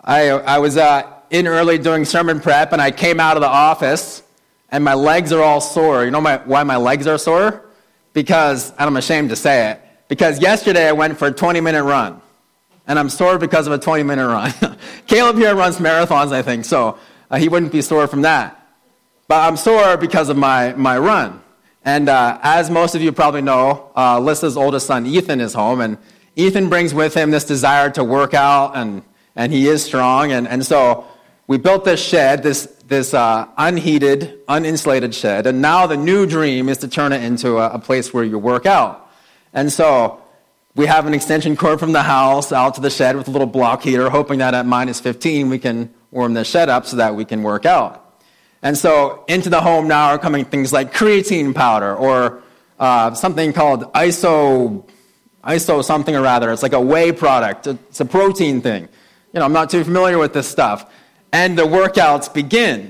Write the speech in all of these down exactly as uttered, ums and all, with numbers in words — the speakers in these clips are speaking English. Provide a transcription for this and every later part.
I I was uh, in early doing sermon prep, and I came out of the office, and my legs are all sore. You know my, why my legs are sore? Because, and I'm ashamed to say it, because yesterday I went for a twenty-minute run, and I'm sore because of a twenty-minute run. Caleb here runs marathons, I think, so uh, he wouldn't be sore from that. But I'm sore because of my, my run. And uh, as most of you probably know, uh, Lissa's oldest son, Ethan, is home, and Ethan brings with him this desire to work out, and and he is strong, and, and so we built this shed, this this uh, unheated, uninsulated shed, and now the new dream is to turn it into a, a place where you work out. And so we have an extension cord from the house out to the shed with a little block heater, hoping that at minus fifteen we can warm the shed up so that we can work out. And so into the home now are coming things like creatine powder or uh, something called iso, iso something or rather. It's like a whey product. It's a protein thing. You know, I'm not too familiar with this stuff. And the workouts begin.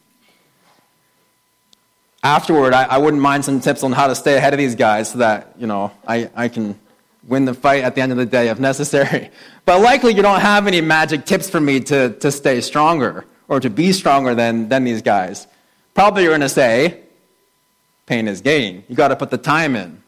Afterward, I, I wouldn't mind some tips on how to stay ahead of these guys so that, you know, I, I can win the fight at the end of the day if necessary. But likely you don't have any magic tips for me to, to stay stronger or to be stronger than, than these guys. Probably you're going to say, pain is gain. You got to put the time in.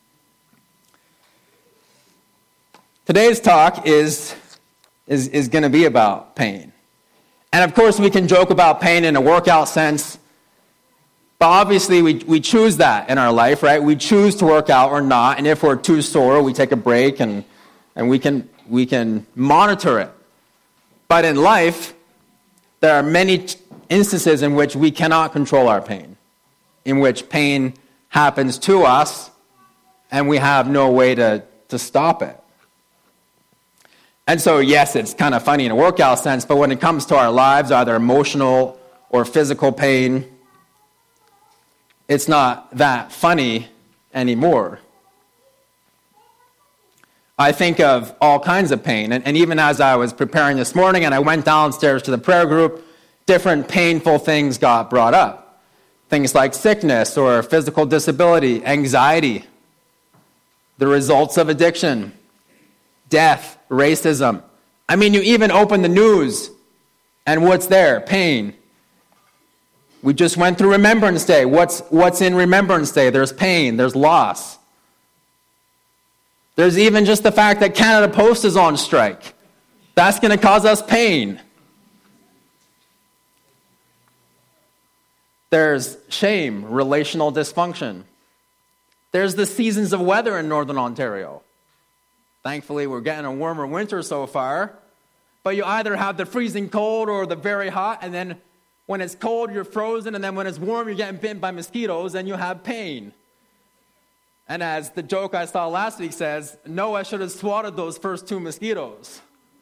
Today's talk is... is, is going to be about pain. And of course, we can joke about pain in a workout sense, but obviously we, we choose that in our life, right? We choose to work out or not, and if we're too sore, we take a break and, and we can we can monitor it. But in life, there are many instances in which we cannot control our pain, in which pain happens to us, and we have no way to, to stop it. And so, yes, it's kind of funny in a workout sense, but when it comes to our lives, either emotional or physical pain, it's not that funny anymore. I think of all kinds of pain, and, and even as I was preparing this morning and I went downstairs to the prayer group, different painful things got brought up. Things like sickness or physical disability, anxiety, the results of addiction, death, racism. I mean, you even open the news, and what's there? Pain. We just went through Remembrance Day. What's, what's in Remembrance Day? There's pain. There's loss. There's even just the fact that Canada Post is on strike. That's going to cause us pain. There's shame, relational dysfunction. There's the seasons of weather in Northern Ontario. Thankfully, we're getting a warmer winter so far. But you either have the freezing cold or the very hot, and then when it's cold, you're frozen, and then when it's warm, you're getting bitten by mosquitoes, and you have pain. And as the joke I saw last week says, Noah should have swatted those first two mosquitoes.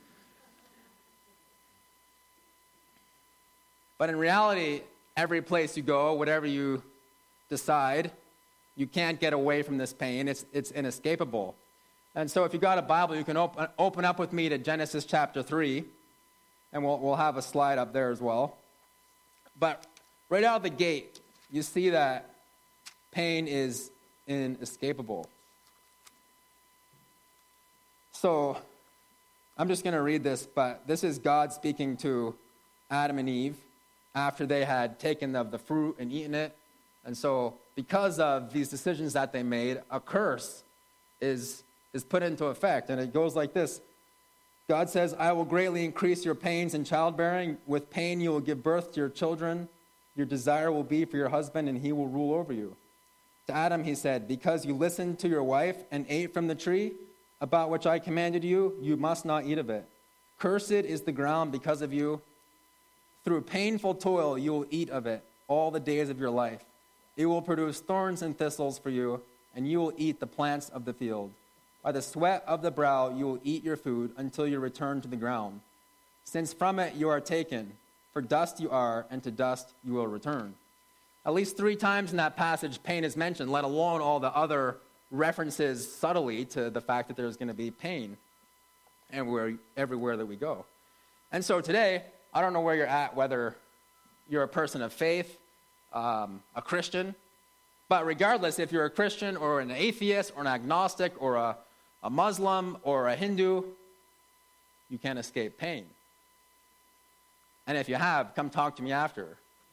But in reality, every place you go, whatever you decide, you can't get away from this pain. It's, it's inescapable. And so if you've got a Bible, you can open, open up with me to Genesis chapter three, and we'll, we'll have a slide up there as well. But right out of the gate, you see that pain is inescapable. So I'm just going to read this, but this is God speaking to Adam and Eve after they had taken of the fruit and eaten it. And so because of these decisions that they made, a curse is is put into effect. And it goes like this. God says, I will greatly increase your pains in childbearing. With pain you will give birth to your children. Your desire will be for your husband, and he will rule over you. To Adam he said, because you listened to your wife and ate from the tree about which I commanded you, you must not eat of it. Cursed is the ground because of you. Through painful toil you will eat of it all the days of your life. It will produce thorns and thistles for you, and you will eat the plants of the field. By the sweat of the brow you will eat your food until you return to the ground. Since from it you are taken, for dust you are, and to dust you will return. At least three times in that passage, pain is mentioned, let alone all the other references subtly to the fact that there's going to be pain everywhere, everywhere that we go. And so today, I don't know where you're at, whether you're a person of faith, um, a Christian, but regardless, if you're a Christian or an atheist or an agnostic or a, a Muslim or a Hindu, you can't escape pain. And if you have, come talk to me after.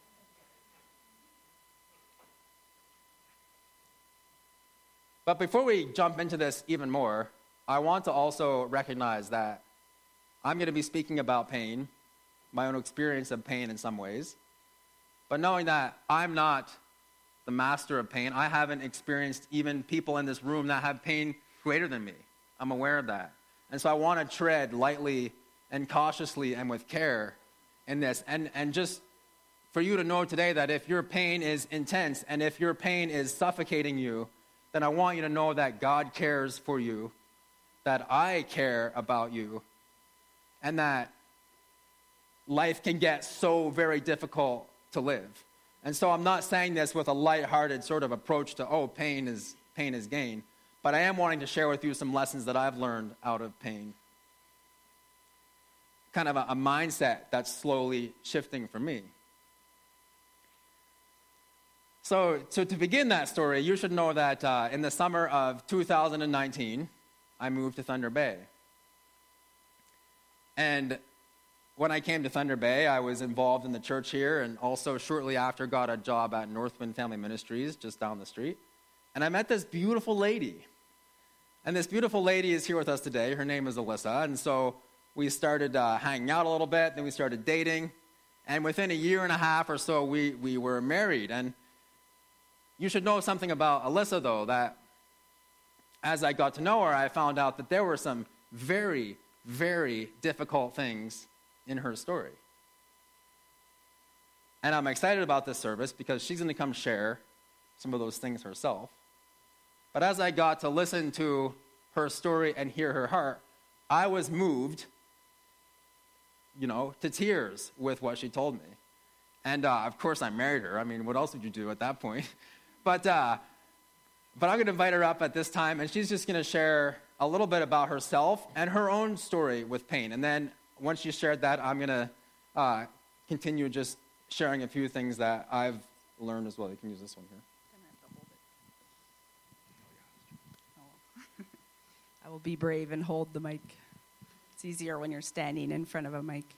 But before we jump into this even more, I want to also recognize that I'm going to be speaking about pain, my own experience of pain in some ways. But knowing that I'm not the master of pain, I haven't experienced even people in this room that have pain greater than me. I'm aware of that. And so I want to tread lightly and cautiously and with care in this. And, and just for you to know today that if your pain is intense and if your pain is suffocating you, then I want you to know that God cares for you, that I care about you, and that life can get so very difficult to live. And so I'm not saying this with a lighthearted sort of approach to, oh, pain is pain is gain. But I am wanting to share with you some lessons that I've learned out of pain. Kind of a, a mindset that's slowly shifting for me. So, so to begin that story, you should know that uh, in the summer of two thousand nineteen, I moved to Thunder Bay. And when I came to Thunder Bay, I was involved in the church here, and also shortly after got a job at Northwind Family Ministries just down the street. And I met this beautiful lady. And this beautiful lady is here with us today. Her name is Alyssa. And so we started uh, hanging out a little bit, then we started dating. And within a year and a half or so, we, we were married. And you should know something about Alyssa, though, that as I got to know her, I found out that there were some very, very difficult things in her story. And I'm excited about this service because she's going to come share some of those things herself. But as I got to listen to her story and hear her heart, I was moved, you know, to tears with what she told me. And uh, of course I married her. I mean, what else would you do at that point? But uh, but I'm going to invite her up at this time, and she's just going to share a little bit about herself and her own story with pain. And then once she shared that, I'm going to uh, continue just sharing a few things that I've learned as well. You can use this one here. I will be brave and hold the mic. It's easier when you're standing in front of a mic.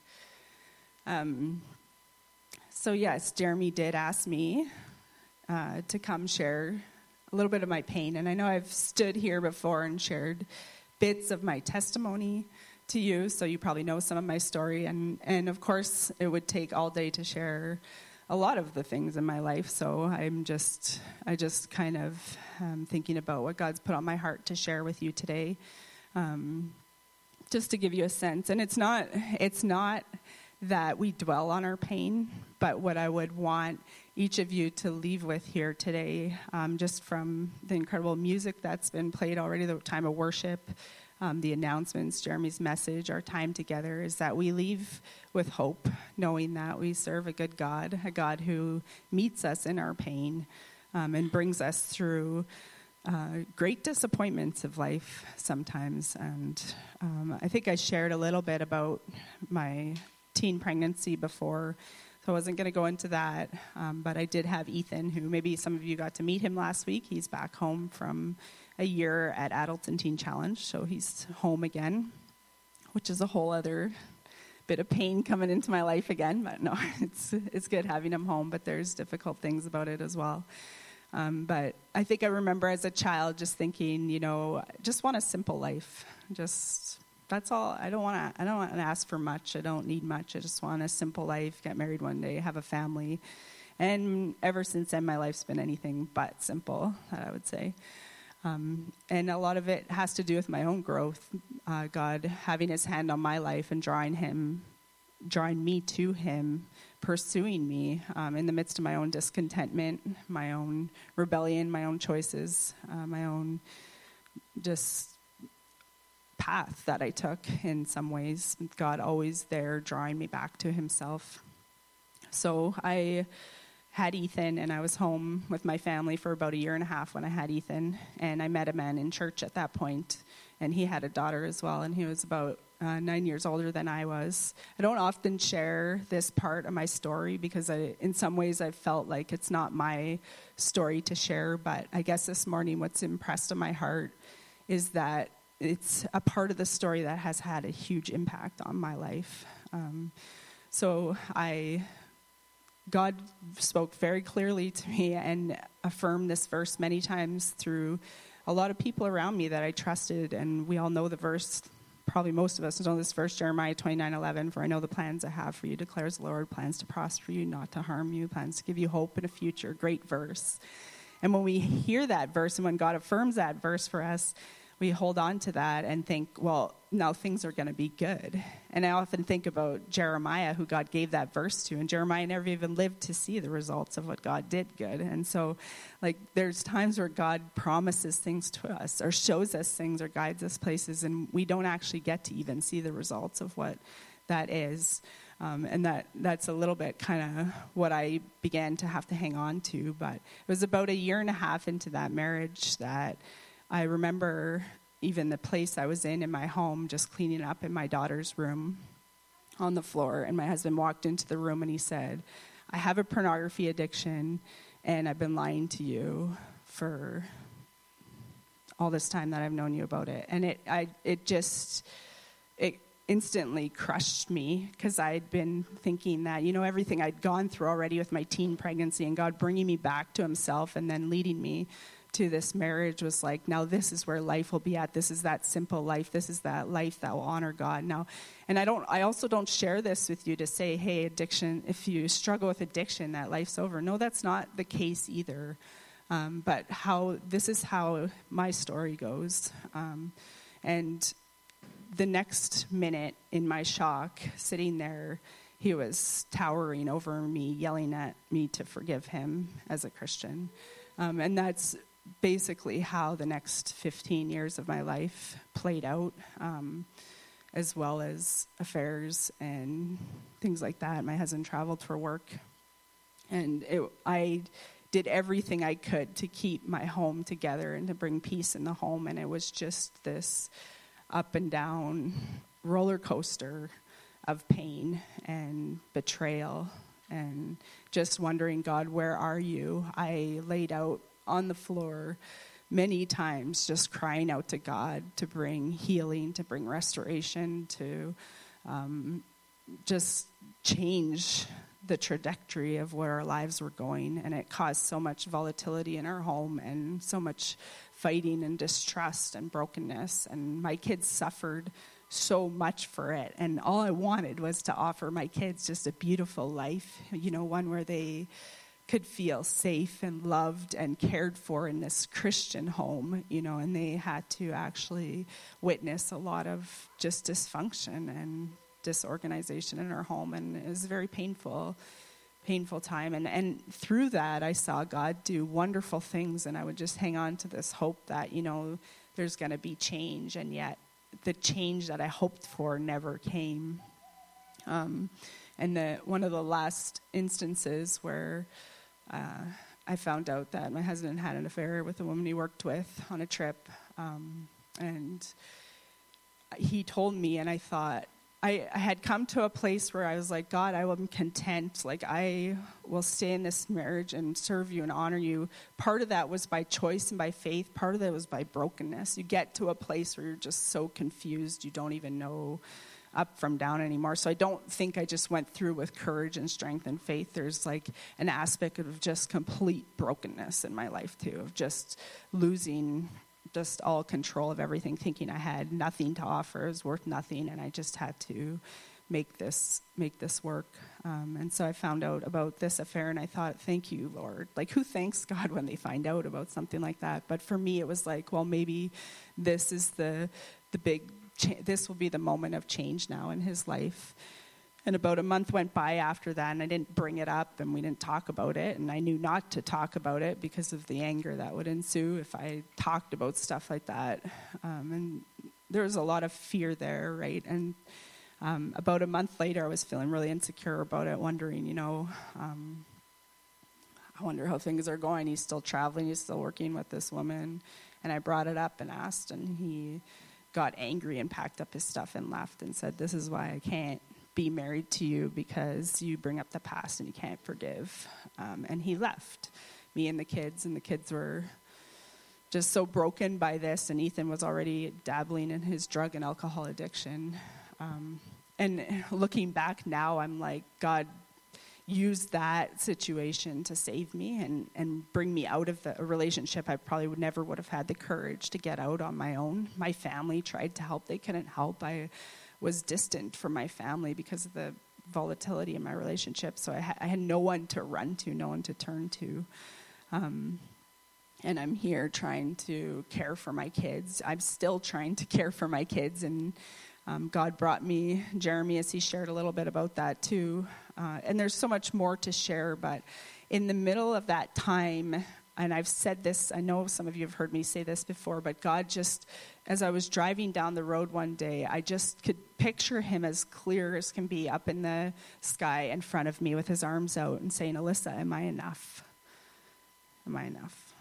Um, so yes, Jeremy did ask me uh, to come share a little bit of my pain. And I know I've stood here before and shared bits of my testimony to you, so you probably know some of my story. And, and of course, it would take all day to share a lot of the things in my life. So I'm just, I just kind of um, thinking about what God's put on my heart to share with you today, um, just to give you a sense. And it's not, it's not that we dwell on our pain, but what I would want each of you to leave with here today, um, just from the incredible music that's been played already, the time of worship, Um, the announcements, Jeremy's message, our time together, is that we leave with hope, knowing that we serve a good God, a God who meets us in our pain um, and brings us through uh, great disappointments of life sometimes. And um, I think I shared a little bit about my teen pregnancy before, so I wasn't going to go into that. Um, but I did have Ethan, who maybe some of you got to meet him last week. He's back home from a year at Adults and Teen Challenge, so he's home again, which is a whole other bit of pain coming into my life again. But no, it's it's good having him home, but there's difficult things about it as well. Um, but I think I remember as a child just thinking, you know, I just want a simple life. Just that's all. I don't want to. I don't want to ask for much. I don't need much. I just want a simple life. Get married one day, have a family, and ever since then, my life's been anything but simple. I would say. Um, and a lot of it has to do with my own growth. Uh, God having his hand on my life and drawing him, drawing me to him, pursuing me um, in the midst of my own discontentment, my own rebellion, my own choices, uh, my own just path that I took in some ways. God always there drawing me back to himself. So I had Ethan, and I was home with my family for about a year and a half when I had Ethan, and I met a man in church at that point, and he had a daughter as well, and he was about uh, nine years older than I was. I don't often share this part of my story because I, in some ways I felt like it's not my story to share, but I guess this morning what's impressed on my heart is that it's a part of the story that has had a huge impact on my life. Um, so I, God spoke very clearly to me and affirmed this verse many times through a lot of people around me that I trusted. And we all know the verse. Probably most of us know this verse, Jeremiah twenty-nine eleven, for I know the plans I have for you, declares the Lord, plans to prosper you, not to harm you, plans to give you hope in a future. Great verse. And when we hear that verse and when God affirms that verse for us, we hold on to that and think, well, now things are going to be good. And I often think about Jeremiah, who God gave that verse to, and Jeremiah never even lived to see the results of what God did good. And so, like, there's times where God promises things to us or shows us things or guides us places, and we don't actually get to even see the results of what that is. Um, and that that's a little bit kind of what I began to have to hang on to. But it was about a year and a half into that marriage that I remember even the place I was in in my home, just cleaning up in my daughter's room on the floor. And my husband walked into the room and he said, I have a pornography addiction and I've been lying to you for all this time that I've known you about it. And it, I, it just, it instantly crushed me because I'd been thinking that, you know, everything I'd gone through already with my teen pregnancy and God bringing me back to himself and then leading me to this marriage was like, now this is where life will be at. This is that simple life. This is that life that will honor God. Now, and I don't, I also don't share this with you to say, hey, addiction, if you struggle with addiction, that life's over. No, that's not the case either. Um, but how, this is how my story goes. Um, and the next minute in my shock, sitting there, he was towering over me, yelling at me to forgive him as a Christian. Um, and that's basically how the next fifteen years of my life played out, um, as well as affairs and things like that. My husband traveled for work, and it, I did everything I could to keep my home together and to bring peace in the home, and it was just this up and down roller coaster of pain and betrayal and just wondering, God, where are you? I laid out on the floor many times just crying out to God to bring healing, to bring restoration, to um, just change the trajectory of where our lives were going. And it caused so much volatility in our home and so much fighting and distrust and brokenness. And my kids suffered so much for it. And all I wanted was to offer my kids just a beautiful life, you know, one where they could feel safe and loved and cared for in this Christian home, you know, and they had to actually witness a lot of just dysfunction and disorganization in our home. And it was a very painful, painful time. And, and through that, I saw God do wonderful things. And I would just hang on to this hope that, you know, there's going to be change. And yet the change that I hoped for never came. Um, and the, one of the last instances where Uh, I found out that my husband had an affair with a woman he worked with on a trip. Um, and he told me, and I thought, I, I had come to a place where I was like, God, I am content. Like, I will stay in this marriage and serve you and honor you. Part of that was by choice and by faith. Part of that was by brokenness. You get to a place where you're just so confused, you don't even know up from down anymore. So I don't think I just went through with courage and strength and faith. There's like an aspect of just complete brokenness in my life too, of just losing just all control of everything, thinking I had nothing to offer, it was worth nothing, and I just had to make this make this work. Um, and so I found out about this affair, and I thought, thank you, Lord. Like, who thanks God when they find out about something like that? But for me, it was like, well, maybe this is the the big this will be the moment of change now in his life. And about a month went by after that, and I didn't bring it up, and we didn't talk about it, and I knew not to talk about it because of the anger that would ensue if I talked about stuff like that. Um, and there was a lot of fear there, right? And um, about a month later, I was feeling really insecure about it, wondering, you know, um, I wonder how things are going. He's still traveling, he's still working with this woman. And I brought it up and asked, and he got angry and packed up his stuff and left and said, this is why I can't be married to you, because you bring up the past and you can't forgive. Um, and he left me and the kids, and the kids were just so broken by this, and Ethan was already dabbling in his drug and alcohol addiction. Um, and looking back now, I'm like, God used that situation to save me and, and bring me out of the, a relationship I probably would never would have had the courage to get out on my own. My family tried to help. They couldn't help. I was distant from my family because of the volatility in my relationship. So I, ha- I had no one to run to, no one to turn to. Um, and I'm here trying to care for my kids. I'm still trying to care for my kids. And um, God brought me Jeremy, as he shared a little bit about that too. Uh, and there's so much more to share, but in the middle of that time, and I've said this, I know some of you have heard me say this before, but God just, as I was driving down the road one day, I just could picture him as clear as can be up in the sky in front of me with his arms out and saying, Alyssa, am I enough? Am I enough?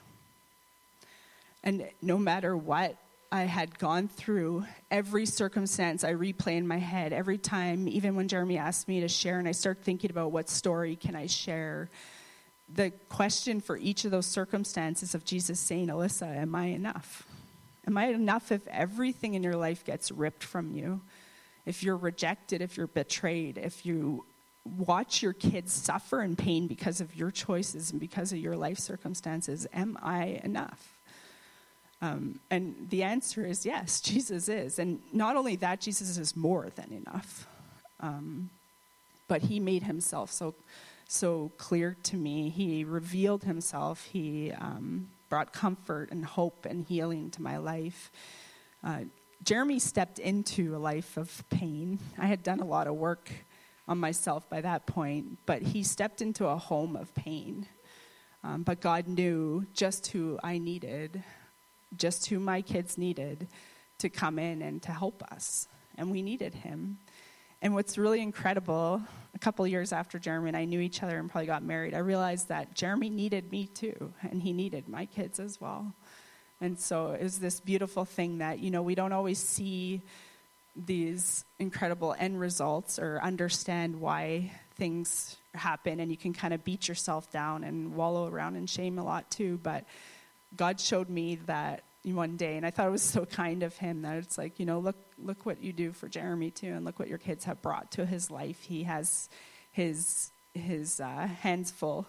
And no matter what I had gone through, every circumstance I replay in my head, every time, even when Jeremy asked me to share and I start thinking about what story can I share, the question for each of those circumstances of Jesus saying, Alyssa, am I enough? Am I enough if everything in your life gets ripped from you? If you're rejected, if you're betrayed, if you watch your kids suffer in pain because of your choices and because of your life circumstances, am I enough? Um, and the answer is yes, Jesus is. And not only that, Jesus is more than enough. Um, but he made himself so so clear to me. He revealed himself. He um, brought comfort and hope and healing to my life. Uh, Jeremy stepped into a life of pain. I had done a lot of work on myself by that point, but he stepped into a home of pain. Um, but God knew just who I needed, just who my kids needed to come in and to help us. And we needed him. And what's really incredible, a couple of years after Jeremy and I knew each other and probably got married, I realized that Jeremy needed me too, and he needed my kids as well. And so it was this beautiful thing that, you know, we don't always see these incredible end results or understand why things happen, and you can kind of beat yourself down and wallow around in shame a lot too. But God showed me that one day, and I thought it was so kind of him that it's like, you know, look look what you do for Jeremy too, and look what your kids have brought to his life. He has his his uh, hands full,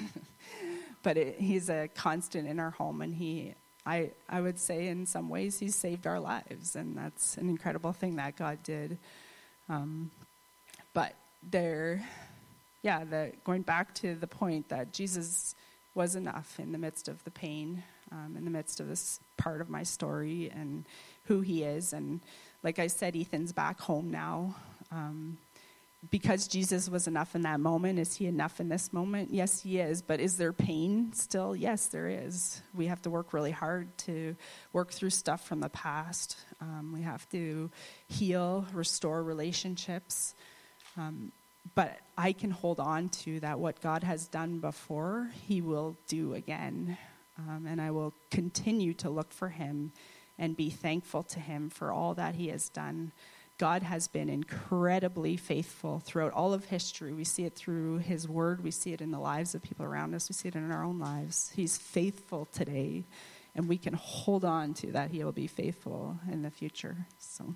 but it, he's a constant in our home, and he, I I would say in some ways he's saved our lives, and that's an incredible thing that God did. Um, but there, yeah, the going back to the point that Jesus was enough in the midst of the pain. Um, in the midst of this part of my story and who he is. And like I said, Ethan's back home now. Um, because Jesus was enough in that moment, is he enough in this moment? Yes, he is. But is there pain still? Yes, there is. We have to work really hard to work through stuff from the past. Um, we have to heal, restore relationships. Um, but I can hold on to that what God has done before, he will do again. Um, and I will continue to look for him and be thankful to him for all that he has done. God has been incredibly faithful throughout all of history. We see it through his word. We see it in the lives of people around us. We see it in our own lives. He's faithful today, and we can hold on to that he will be faithful in the future. So.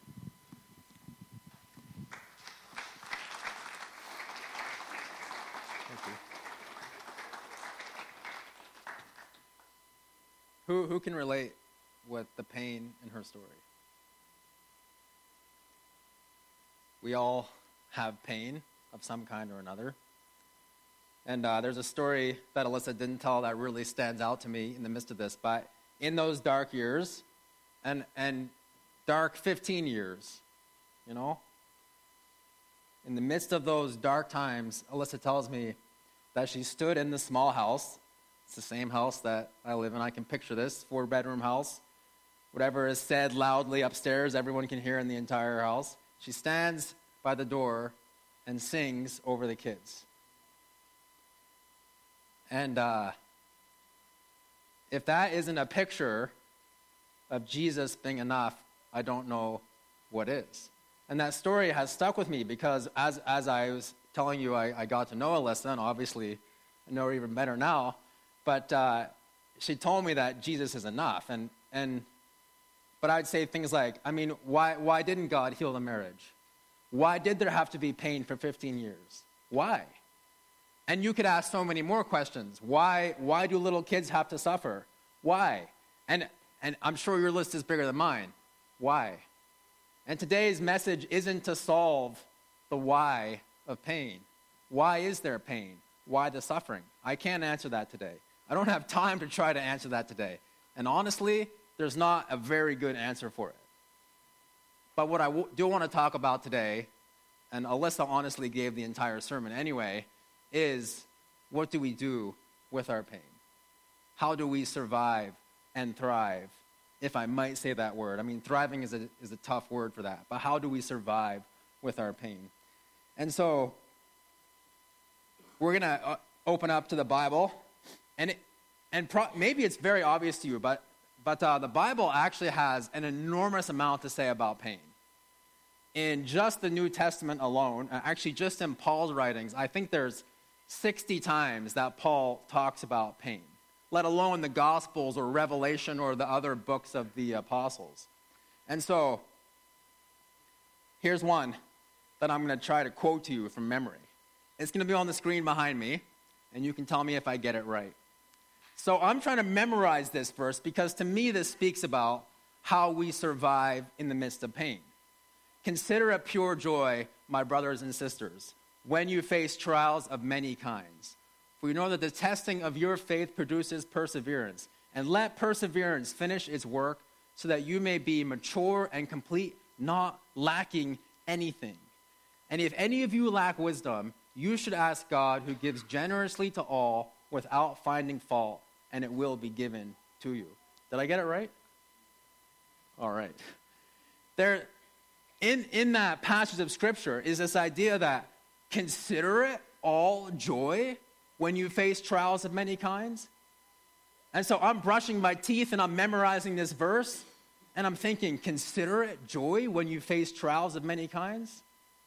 Who who can relate with the pain in her story? We all have pain of some kind or another. And uh, there's a story that Alyssa didn't tell that really stands out to me in the midst of this. But in those dark years, and and dark fifteen years, you know, in the midst of those dark times, Alyssa tells me that she stood in the small house. It's the same house that I live in. I can picture this, four-bedroom house. Whatever is said loudly upstairs, everyone can hear in the entire house. She stands by the door and sings over the kids. And uh, if that isn't a picture of Jesus being enough, I don't know what is. And that story has stuck with me because as as I was telling you, I, I got to know Alyssa, and obviously I know her even better now. But uh, she told me that Jesus is enough, and and but I'd say things like, I mean, why why didn't God heal the marriage? Why did there have to be pain for fifteen years? Why? And you could ask so many more questions. Why, why do little kids have to suffer? Why? And, and I'm sure your list is bigger than mine. Why? And today's message isn't to solve the why of pain. Why is there pain? Why the suffering? I can't answer that today. I don't have time to try to answer that today. And honestly, there's not a very good answer for it. But what I w- do want to talk about today, and Alyssa honestly gave the entire sermon anyway, is what do we do with our pain? How do we survive and thrive, if I might say that word? I mean, thriving is a, is a tough word for that, but how do we survive with our pain? And so, we're going to uh, open up to the Bible, and it, and pro- maybe it's very obvious to you, but, but uh, the Bible actually has an enormous amount to say about pain. In just the New Testament alone, uh, actually just in Paul's writings, I think there's sixty times that Paul talks about pain, let alone the Gospels or Revelation or the other books of the apostles. And so, here's one that I'm going to try to quote to you from memory. It's going to be on the screen behind me, and you can tell me if I get it right. So I'm trying to memorize this verse because to me this speaks about how we survive in the midst of pain. Consider it pure joy, my brothers and sisters, when you face trials of many kinds. For you know that the testing of your faith produces perseverance. And let perseverance finish its work so that you may be mature and complete, not lacking anything. And if any of you lack wisdom, you should ask God, who gives generously to all without finding fault, and it will be given to you. Did I get it right? All right. There, in, in that passage of Scripture is this idea that consider it all joy when you face trials of many kinds. And so I'm brushing my teeth and I'm memorizing this verse, and I'm thinking, consider it joy when you face trials of many kinds?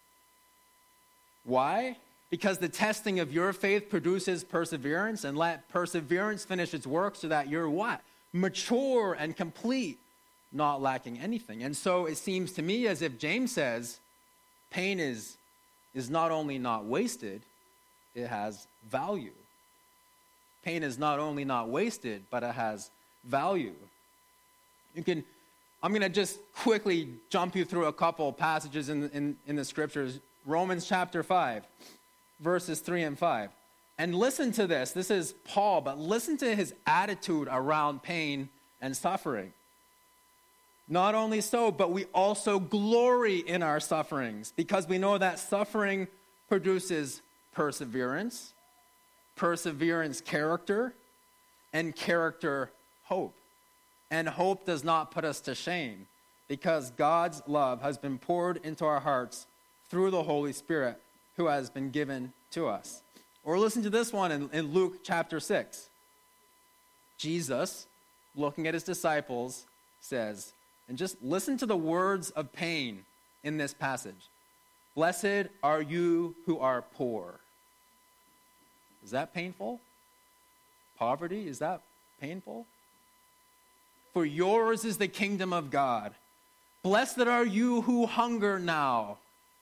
Why? Because the testing of your faith produces perseverance, and let perseverance finish its work so that you're what? Mature and complete, not lacking anything. And so it seems to me as if James says, pain is, is not only not wasted, it has value. Pain is not only not wasted, but it has value. You can, I'm going to just quickly jump you through a couple passages in, in, in the scriptures. Romans chapter five, verses three and five. And listen to this. This is Paul, but listen to his attitude around pain and suffering. Not only so, but we also glory in our sufferings, because we know that suffering produces perseverance, perseverance character, and character hope. And hope does not put us to shame, because God's love has been poured into our hearts through the Holy Spirit who has been given to us. Or listen to this one in, in Luke chapter six. Jesus, looking at his disciples, says, and just listen to the words of pain in this passage. Blessed are you who are poor. Is that painful? Poverty, is that painful? For yours is the kingdom of God. Blessed are you who hunger now.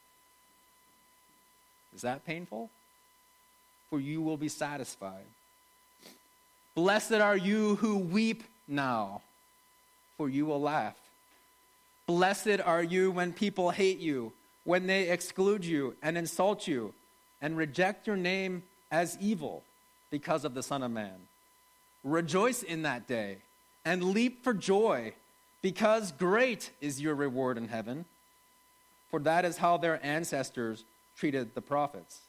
Is that painful? For you will be satisfied. Blessed are you who weep now, for you will laugh. Blessed are you when people hate you, when they exclude you and insult you, and reject your name as evil because of the Son of Man. Rejoice in that day and leap for joy, because great is your reward in heaven, for that is how their ancestors treated the prophets.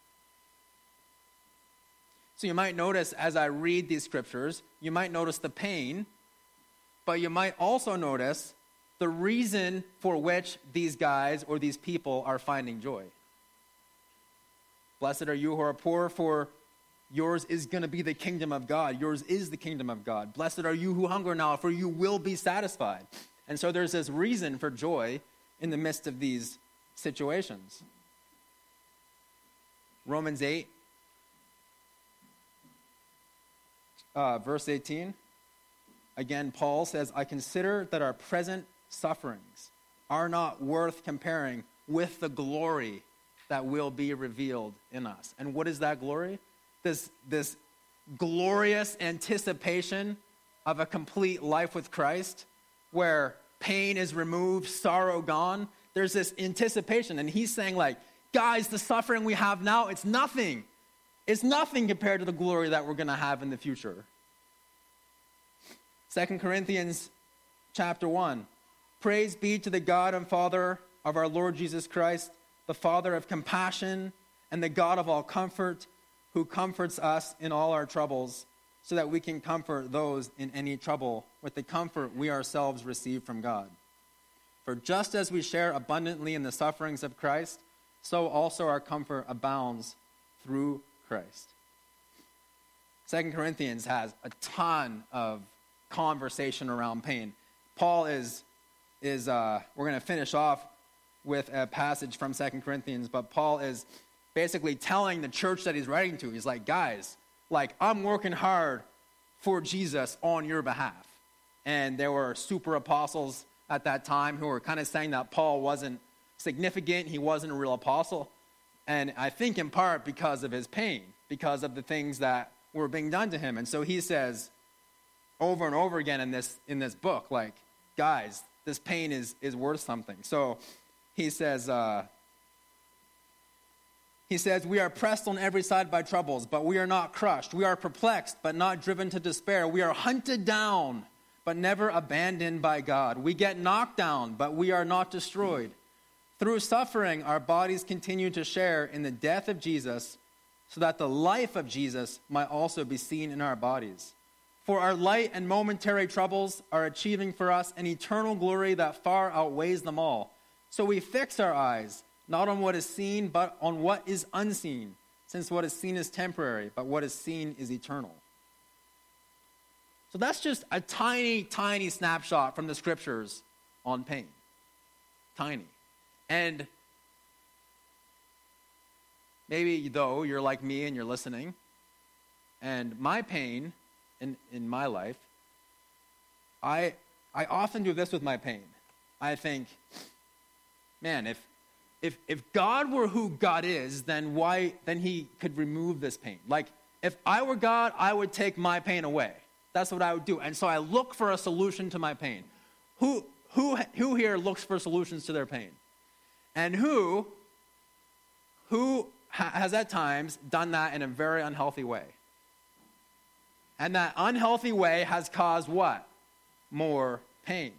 So you might notice as I read these scriptures, you might notice the pain, but you might also notice the reason for which these guys or these people are finding joy. Blessed are you who are poor, for yours is going to be the kingdom of God. Yours is the kingdom of God. Blessed are you who hunger now, for you will be satisfied. And so there's this reason for joy in the midst of these situations. Romans eight, uh, verse eighteen. Again, Paul says, I consider that our present sufferings are not worth comparing with the glory that will be revealed in us. And what is that glory? This, this glorious anticipation of a complete life with Christ, where pain is removed, sorrow gone. There's this anticipation. And he's saying, like, guys, the suffering we have now, it's nothing. It's nothing compared to the glory that we're going to have in the future. Second Corinthians chapter one. Praise be to the God and Father of our Lord Jesus Christ, the Father of compassion and the God of all comfort, who comforts us in all our troubles, so that we can comfort those in any trouble with the comfort we ourselves receive from God. For just as we share abundantly in the sufferings of Christ, so also our comfort abounds through Christ. Second Corinthians has a ton of conversation around pain. Paul is, is uh, we're going to finish off with a passage from Second Corinthians, but Paul is basically telling the church that he's writing to, he's like, guys, like, I'm working hard for Jesus on your behalf. And there were super apostles at that time who were kind of saying that Paul wasn't significant, he wasn't a real apostle. And I think in part because of his pain, because of the things that were being done to him. And so he says over and over again in this in this book, like, guys, this pain is, is worth something. So he says, uh, he says, we are pressed on every side by troubles, but we are not crushed. We are perplexed, but not driven to despair. We are hunted down, but never abandoned by God. We get knocked down, but we are not destroyed. Through suffering, our bodies continue to share in the death of Jesus, so that the life of Jesus might also be seen in our bodies. For our light and momentary troubles are achieving for us an eternal glory that far outweighs them all. So we fix our eyes, not on what is seen, but on what is unseen, since what is seen is temporary, but what is seen is eternal. So that's just a tiny, tiny snapshot from the scriptures on pain. Tiny. And maybe, though, you're like me and you're listening, and my pain in, in my life, I I often do this with my pain. I think, man, if if if God were who God is, then why then he could remove this pain. Like, if I were God, I would take my pain away. That's what I would do. And so I look for a solution to my pain. Who who who here looks for solutions to their pain? And who who ha- has at times done that in a very unhealthy way? And that unhealthy way has caused what? More pain.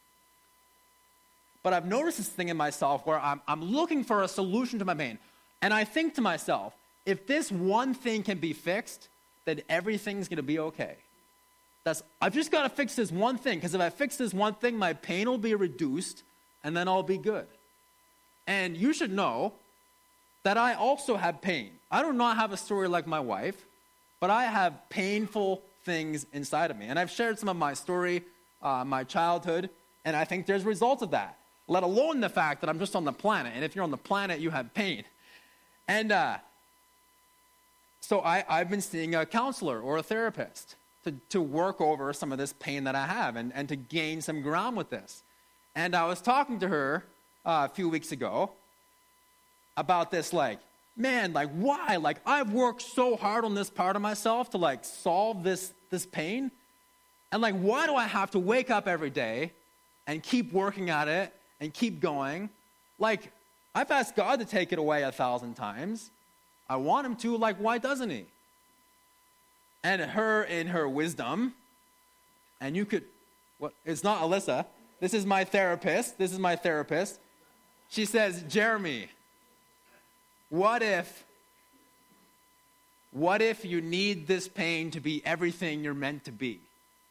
But I've noticed this thing in myself where I'm, I'm looking for a solution to my pain. And I think to myself, if this one thing can be fixed, then everything's going to be okay. That's, I've just got to fix this one thing, because if I fix this one thing, my pain will be reduced, and then I'll be good. And you should know that I also have pain. I do not have a story like my wife, but I have painful things inside of me. And I've shared some of my story, uh, my childhood, and I think there's results of that, let alone the fact that I'm just on the planet. And if you're on the planet, you have pain. And uh, so I, I've been seeing a counselor or a therapist to, to work over some of this pain that I have and, and to gain some ground with this. And I was talking to her uh, a few weeks ago about this, like, man, like, why? Like, I've worked so hard on this part of myself to, like, solve this this pain. And, like, why do I have to wake up every day and keep working at it and keep going? Like, I've asked God to take it away a thousand times. I want him to. Like, why doesn't he? And her, in her wisdom, and you could, well, it's not Alyssa. This is my therapist. This is my therapist. She says, Jeremy, what if, what if you need this pain to be everything you're meant to be?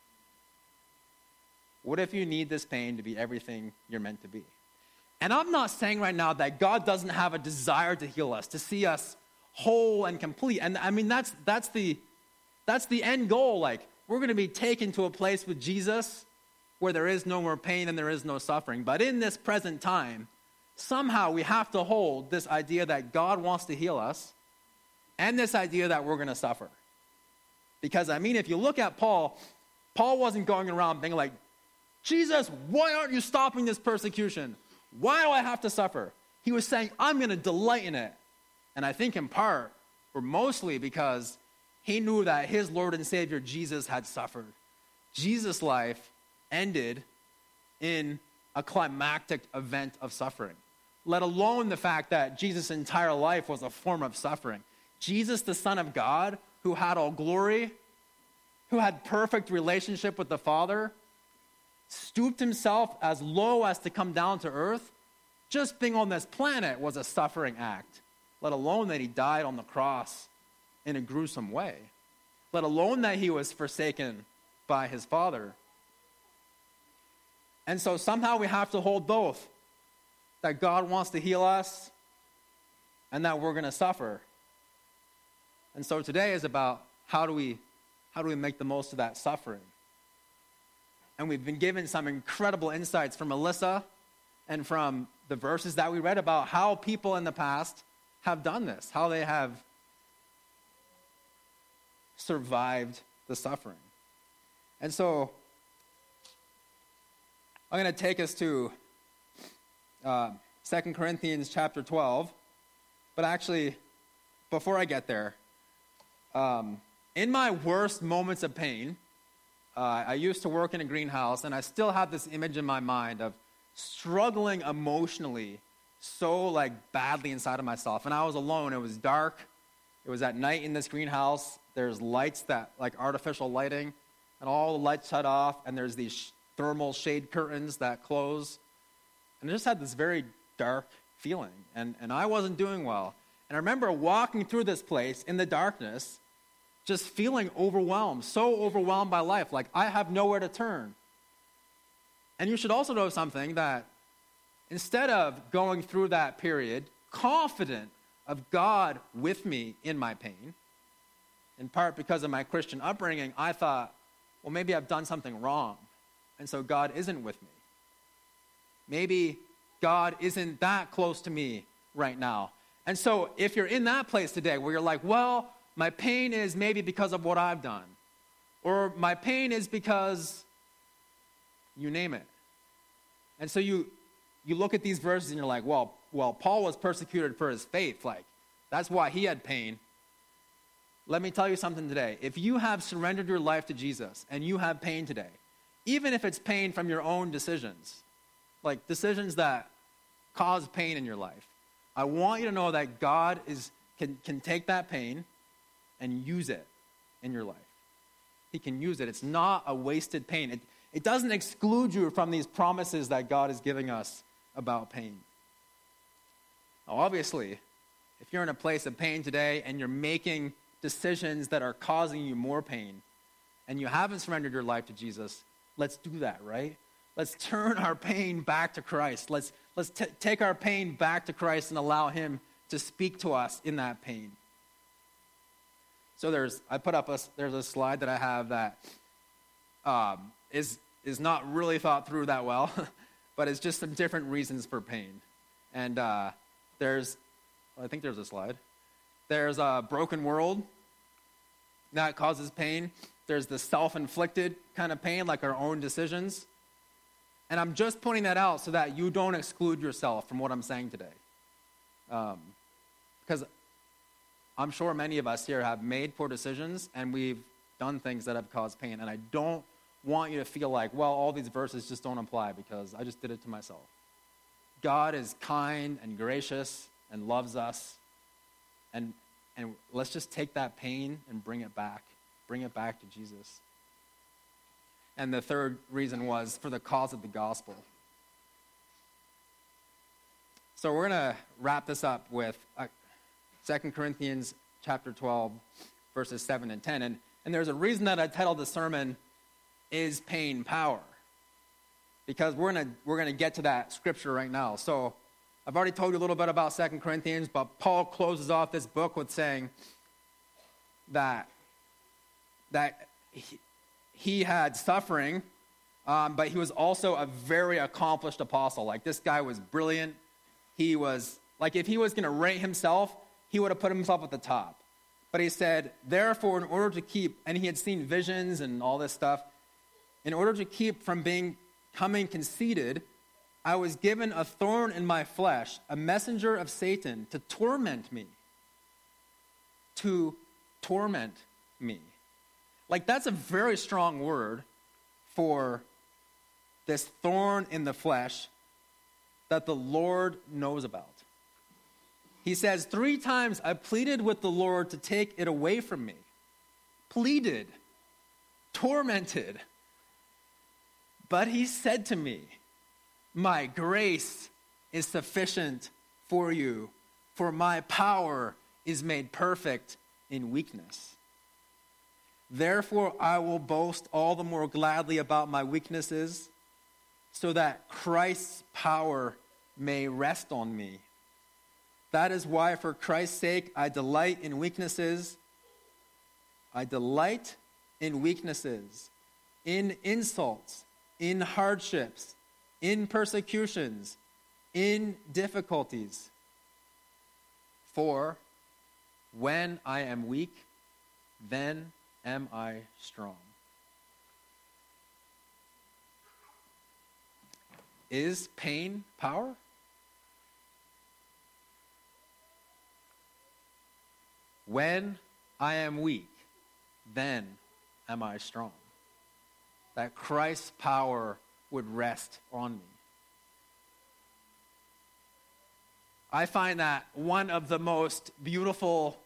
What if you need this pain to be everything you're meant to be? And I'm not saying right now that God doesn't have a desire to heal us, to see us whole and complete. And I mean, that's that's the that's the end goal. Like, we're going to be taken to a place with Jesus where there is no more pain and there is no suffering. But in this present time, somehow we have to hold this idea that God wants to heal us and this idea that we're going to suffer. Because, I mean, if you look at Paul, Paul wasn't going around being like, Jesus, why aren't you stopping this persecution? Why do I have to suffer? He was saying, I'm going to delight in it. And I think in part, or mostly because he knew that his Lord and Savior, Jesus, had suffered. Jesus' life ended in a climactic event of suffering, let alone the fact that Jesus' entire life was a form of suffering. Jesus, the Son of God, who had all glory, who had perfect relationship with the Father, stooped himself as low as to come down to earth. Just being on this planet was a suffering act, let alone that he died on the cross in a gruesome way, let alone that he was forsaken by his Father. And so somehow we have to hold both, that God wants to heal us and that we're going to suffer. And so today is about how do we how do we make the most of that suffering? And we've been given some incredible insights from Melissa and from the verses that we read about how people in the past have done this, how they have survived the suffering. And so I'm going to take us to uh, Second Corinthians chapter twelve. But actually, before I get there, um, in my worst moments of pain, uh, I used to work in a greenhouse, and I still have this image in my mind of struggling emotionally so like badly inside of myself. And I was alone. It was dark. It was at night in this greenhouse. There's lights that, like artificial lighting, and all the lights shut off, and there's these sh- thermal shade curtains that close. And I just had this very dark feeling, and, and I wasn't doing well. And I remember walking through this place in the darkness, just feeling overwhelmed, so overwhelmed by life, like I have nowhere to turn. And you should also know something, that instead of going through that period confident of God with me in my pain, in part because of my Christian upbringing, I thought, well, maybe I've done something wrong, and so God isn't with me. Maybe God isn't that close to me right now. And so if you're in that place today where you're like, well, my pain is maybe because of what I've done, or my pain is because you name it. And so you you look at these verses and you're like, well, well, Paul was persecuted for his faith. Like, that's why he had pain. Let me tell you something today. If you have surrendered your life to Jesus and you have pain today, even if it's pain from your own decisions, like decisions that cause pain in your life, I want you to know that God is can, can take that pain and use it in your life. He can use it. It's not a wasted pain. It, it doesn't exclude you from these promises that God is giving us about pain. Now, obviously, if you're in a place of pain today and you're making decisions that are causing you more pain and you haven't surrendered your life to Jesus, let's do that, right? Let's turn our pain back to Christ. Let's, let's t- take our pain back to Christ and allow him to speak to us in that pain. So there's, I put up a, there's a slide that I have that um, is is not really thought through that well, but it's just some different reasons for pain. And uh, there's, well, I think there's a slide. There's a broken world that causes pain. There's the self-inflicted kind of pain, like our own decisions. And I'm just pointing that out so that you don't exclude yourself from what I'm saying today. Um, because I'm sure many of us here have made poor decisions and we've done things that have caused pain. And I don't want you to feel like, well, all these verses just don't apply because I just did it to myself. God is kind and gracious and loves us. And and let's just take that pain and bring it back. Bring it back to Jesus. And the third reason was for the cause of the gospel. So we're going to wrap this up with uh, Second Corinthians chapter twelve, verses seven and ten. And, and there's a reason that I titled the sermon, Is Pain Power? Because we're going to we're going to get to that scripture right now. So I've already told you a little bit about Second Corinthians, but Paul closes off this book with saying that, that he, he had suffering, um, but he was also a very accomplished apostle. Like, this guy was brilliant. He was, like, if he was going to rate himself, he would have put himself at the top. But he said, therefore, in order to keep, and he had seen visions and all this stuff, in order to keep from being, becoming conceited, I was given a thorn in my flesh, a messenger of Satan to torment me. To torment me. Like, that's a very strong word for this thorn in the flesh that the Lord knows about. He says, three times I pleaded with the Lord to take it away from me. Pleaded. Tormented. But he said to me, my grace is sufficient for you, for my power is made perfect in weakness. Therefore, I will boast all the more gladly about my weaknesses, so that Christ's power may rest on me. That is why, for Christ's sake, I delight in weaknesses. I delight in weaknesses, in insults, in hardships, in persecutions, in difficulties. For when I am weak, then am I strong. Is pain power? When I am weak, then am I strong. That Christ's power would rest on me. I find that one of the most beautiful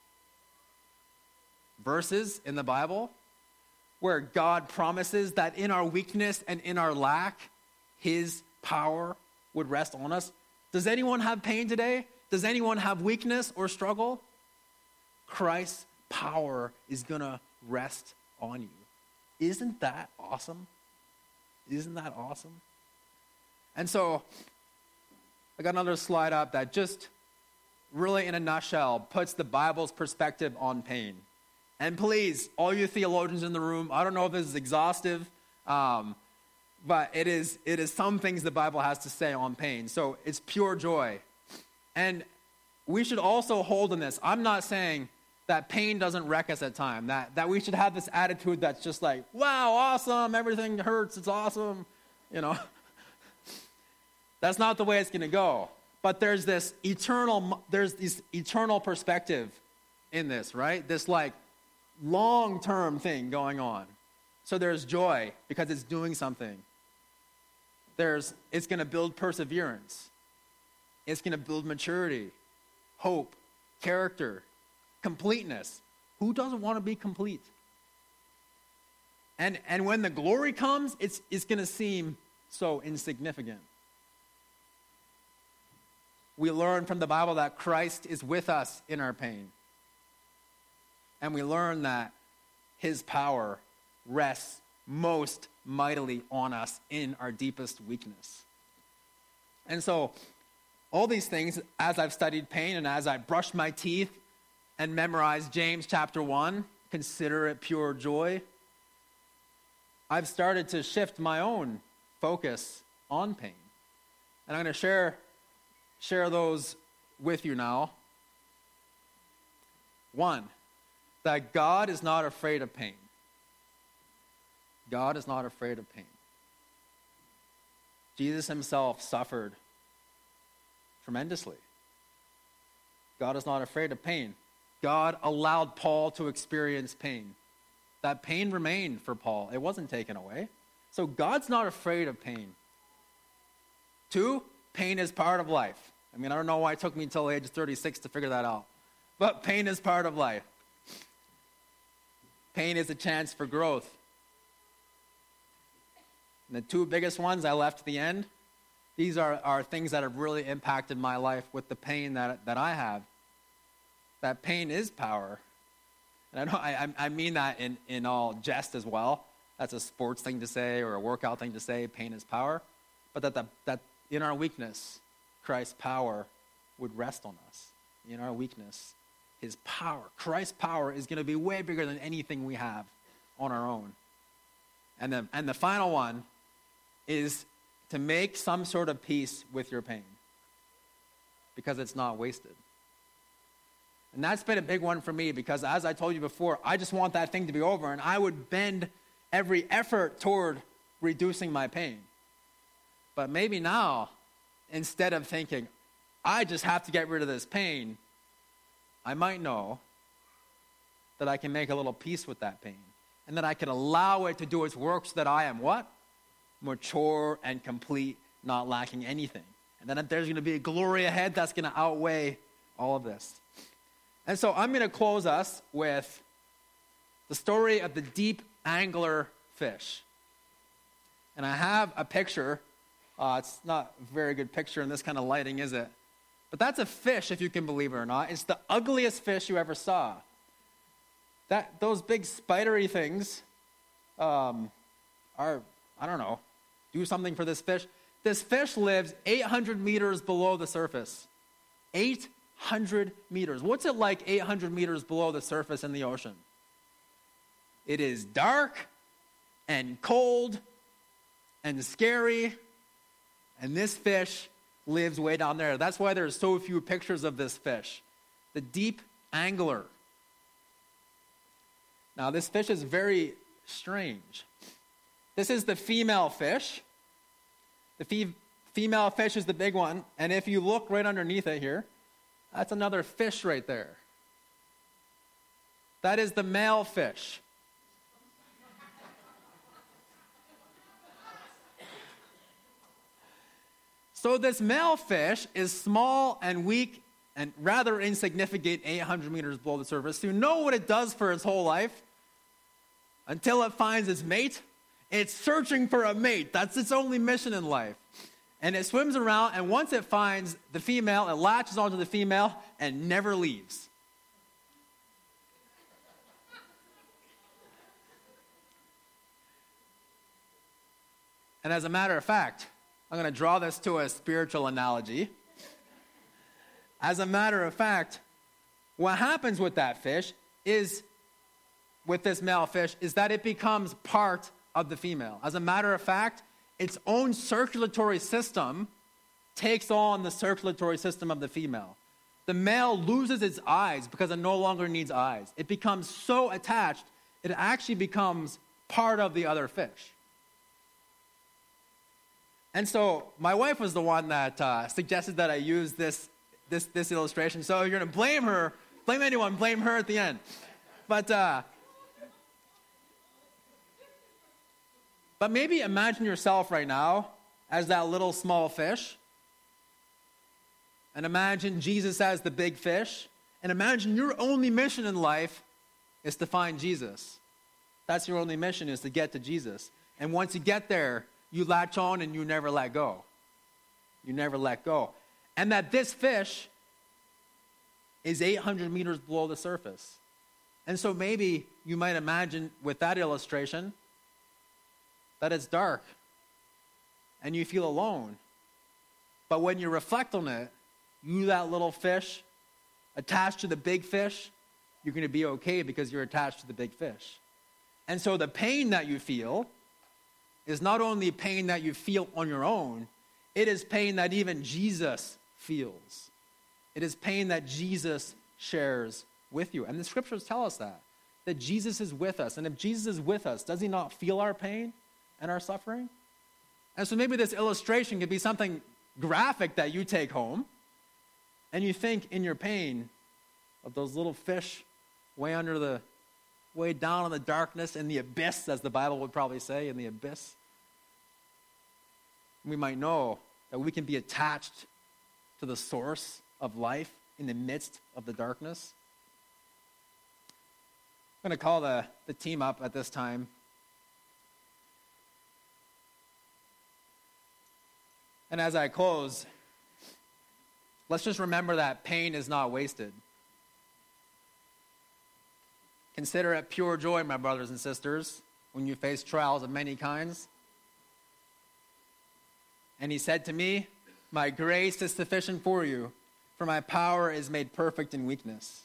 verses in the Bible, where God promises that in our weakness and in our lack, his power would rest on us. Does anyone have pain today? Does anyone have weakness or struggle? Christ's power is going to rest on you. Isn't that awesome? Isn't that awesome? And so, I got another slide up that just really in a nutshell puts the Bible's perspective on pain. And please, all you theologians in the room, I don't know if this is exhaustive, um, but it is it is some things the Bible has to say on pain. So it's pure joy. And we should also hold in this. I'm not saying that pain doesn't wreck us at times, that, that we should have this attitude that's just like, wow, awesome, everything hurts, it's awesome, you know. That's not the way it's going to go. But there's this eternal, there's this eternal perspective in this, right? This like long-term thing going on. So there's joy because it's doing something. There's, it's going to build perseverance. It's going to build maturity, hope, character, completeness. Who doesn't want to be complete? And and when the glory comes, it's it's going to seem so insignificant. We learn from the Bible that Christ is with us in our pain. And we learn that his power rests most mightily on us in our deepest weakness. And so, all these things, as I've studied pain and as I brush my teeth and memorize James chapter one, consider it pure joy, I've started to shift my own focus on pain. And I'm going to share, share those with you now. One, that God is not afraid of pain. God is not afraid of pain. Jesus himself suffered tremendously. God is not afraid of pain. God allowed Paul to experience pain. That pain remained for Paul. It wasn't taken away. So God's not afraid of pain. Two, pain is part of life. I mean, I don't know why it took me until age thirty-six to figure that out. But pain is part of life. Pain is a chance for growth. And the two biggest ones I left at the end, these are, are things that have really impacted my life with the pain that, that I have. That pain is power. And I know I, I mean that in, in all jest as well. That's a sports thing to say or a workout thing to say, pain is power. But that, the, that in our weakness, Christ's power would rest on us. In our weakness, his power, Christ's power is going to be way bigger than anything we have on our own. And the, and the final one is to make some sort of peace with your pain because it's not wasted. And that's been a big one for me because, as I told you before, I just want that thing to be over, and I would bend every effort toward reducing my pain. But maybe now, instead of thinking, I just have to get rid of this pain, I might know that I can make a little peace with that pain. And that I can allow it to do its work so that I am what? Mature and complete, not lacking anything. And then there's going to be a glory ahead that's going to outweigh all of this. And so I'm going to close us with the story of the deep angler fish. And I have a picture. Uh, it's not a very good picture in this kind of lighting, is it? But that's a fish, if you can believe it or not. It's the ugliest fish you ever saw. That those big spidery things um, are, I don't know, do something for this fish. This fish lives eight hundred meters below the surface. eight hundred meters. What's it like eight hundred meters below the surface in the ocean? It is dark and cold and scary, and this fish lives way down there. That's why there's so few pictures of this fish. The deep angler. Now, this fish is very strange. This is the female fish. The fe- female fish is the big one, and if you look right underneath it here, that's another fish right there. That is the male fish. So this male fish is small and weak and rather insignificant, eight hundred meters below the surface. So you know what it does for its whole life? Until it finds its mate. It's searching for a mate. That's its only mission in life. And it swims around, and once it finds the female, it latches onto the female and never leaves. And as a matter of fact, I'm going to draw this to a spiritual analogy. As a matter of fact, what happens with that fish is, with this male fish, is that it becomes part of the female. As a matter of fact, its own circulatory system takes on the circulatory system of the female. The male loses its eyes because it no longer needs eyes. It becomes so attached, it actually becomes part of the other fish. And so my wife was the one that uh, suggested that I use this, this, this illustration. So you're going to blame her, blame anyone, blame her at the end. But... Uh, But maybe imagine yourself right now as that little small fish. And imagine Jesus as the big fish. And imagine your only mission in life is to find Jesus. That's your only mission, is to get to Jesus. And once you get there, you latch on and you never let go. You never let go. And that this fish is eight hundred meters below the surface. And so maybe you might imagine with that illustration that it's dark and you feel alone. But when you reflect on it, you, that little fish, attached to the big fish, you're going to be okay because you're attached to the big fish. And so the pain that you feel is not only pain that you feel on your own, it is pain that even Jesus feels. It is pain that Jesus shares with you. And the scriptures tell us that, that Jesus is with us. And if Jesus is with us, does he not feel our pain and our suffering? And so maybe this illustration could be something graphic that you take home, and you think in your pain of those little fish way under the, way down in the darkness, in the abyss, as the Bible would probably say, in the abyss. We might know that we can be attached to the source of life in the midst of the darkness. I'm going to call the, the team up at this time. And as I close, let's just remember that pain is not wasted. Consider it pure joy, my brothers and sisters, when you face trials of many kinds. And he said to me, my grace is sufficient for you, for my power is made perfect in weakness.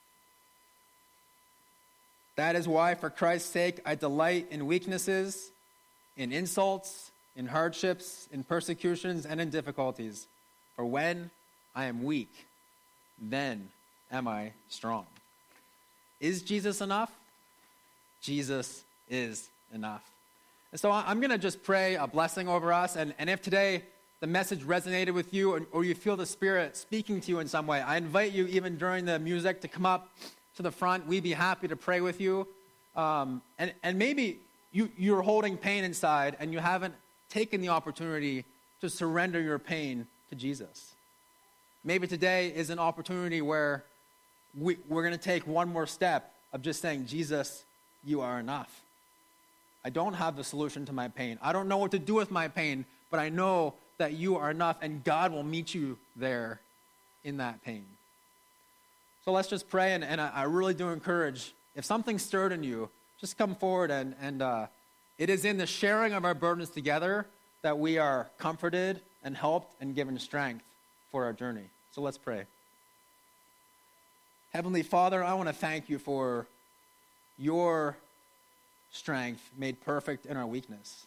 That is why, for Christ's sake, I delight in weaknesses, in insults, in hardships, in persecutions, and in difficulties. For when I am weak, then am I strong. Is Jesus enough? Jesus is enough. And so I'm going to just pray a blessing over us. And, and if today the message resonated with you, or, or you feel the Spirit speaking to you in some way, I invite you, even during the music, to come up to the front. We'd be happy to pray with you. Um, and, and maybe you, you're holding pain inside and you haven't taken the opportunity to surrender your pain to Jesus. Maybe today is an opportunity where we, we're going to take one more step of just saying, Jesus, you are enough. I don't have the solution to my pain. I don't know what to do with my pain, but I know that you are enough, and God will meet you there in that pain. So let's just pray, and, and I, I really do encourage, if something stirred in you, just come forward, and, and uh, it is in the sharing of our burdens together that we are comforted and helped and given strength for our journey. So let's pray. Heavenly Father, I want to thank you for your strength made perfect in our weakness.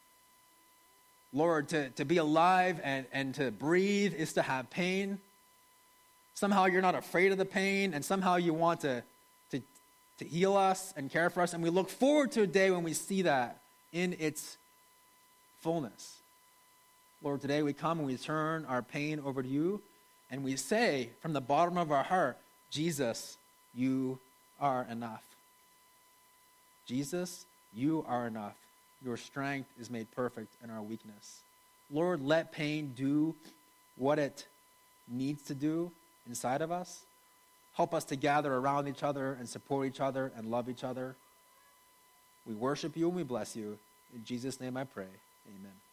Lord, to, to be alive and, and to breathe is to have pain. Somehow you're not afraid of the pain, and somehow you want to, to, to heal us and care for us, and we look forward to a day when we see that in its fullness. Lord, today we come and we turn our pain over to you, and we say from the bottom of our heart, Jesus, you are enough. Jesus, you are enough. Your strength is made perfect in our weakness. Lord, let pain do what it needs to do inside of us. Help us to gather around each other and support each other and love each other. We worship you and we bless you. In Jesus' name I pray. Amen.